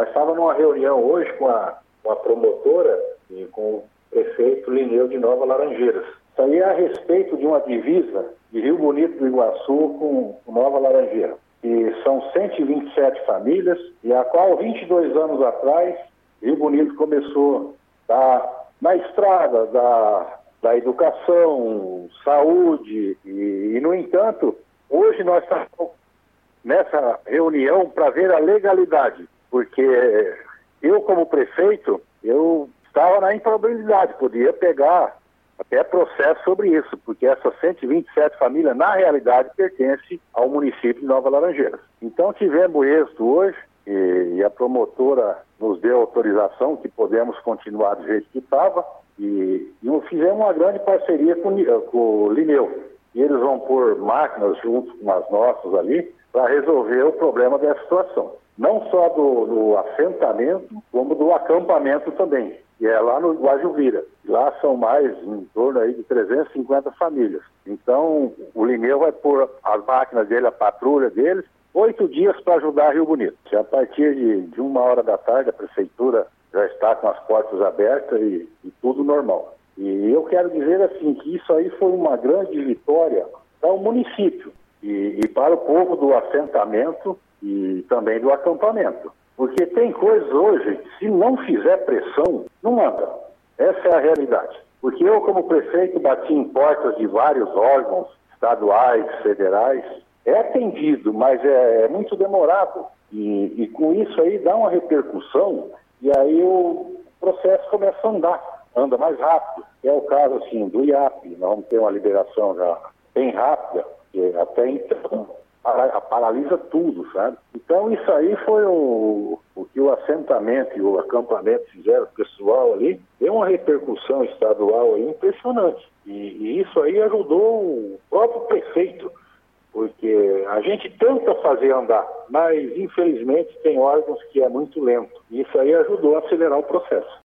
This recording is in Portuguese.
Nós estávamos numa reunião hoje com a promotora e com o prefeito Lineu de Nova Laranjeiras. Isso aí é a respeito de uma divisa de Rio Bonito do Iguaçu com Nova Laranjeira. E são 127 famílias, e a qual 22 anos atrás, Rio Bonito começou na estrada da educação, saúde, e no entanto, hoje nós estamos nessa reunião para ver a legalidade, porque eu como prefeito, eu estava na improbabilidade, podia pegar até processo sobre isso, porque essas 127 famílias, na realidade, pertencem ao município de Nova Laranjeiras. Então tivemos êxito hoje, e a promotora nos deu autorização que podemos continuar do jeito que estava, e fizemos uma grande parceria com o Lineu. E eles vão pôr máquinas junto com as nossas ali para resolver o problema dessa situação. Não só do assentamento, como do acampamento também, que é lá no Guajuvira. Lá são mais em torno aí de 350 famílias. Então, o Lineu vai pôr as máquinas dele, a patrulha deles, 8 dias para ajudar Rio Bonito. A partir de 1h da tarde, a prefeitura já está com as portas abertas e tudo normal. E eu quero dizer assim, que isso aí foi uma grande vitória para o município e para o povo do assentamento e também do acampamento. Porque tem coisas hoje que, se não fizer pressão, não anda. Essa é a realidade. Porque eu, como prefeito, bati em portas de vários órgãos estaduais, federais. É atendido, mas é muito demorado. E com isso aí dá uma repercussão e aí o processo começa a andar. Anda mais rápido. É o caso, assim, do IAP. Nós vamos ter uma liberação já bem rápida, que até então paralisa tudo, sabe? Então isso aí foi o que o assentamento e o acampamento fizeram, o pessoal ali, deu uma repercussão estadual aí impressionante. E isso aí ajudou o próprio prefeito, porque a gente tenta fazer andar, mas infelizmente tem órgãos que é muito lento. E isso aí ajudou a acelerar o processo.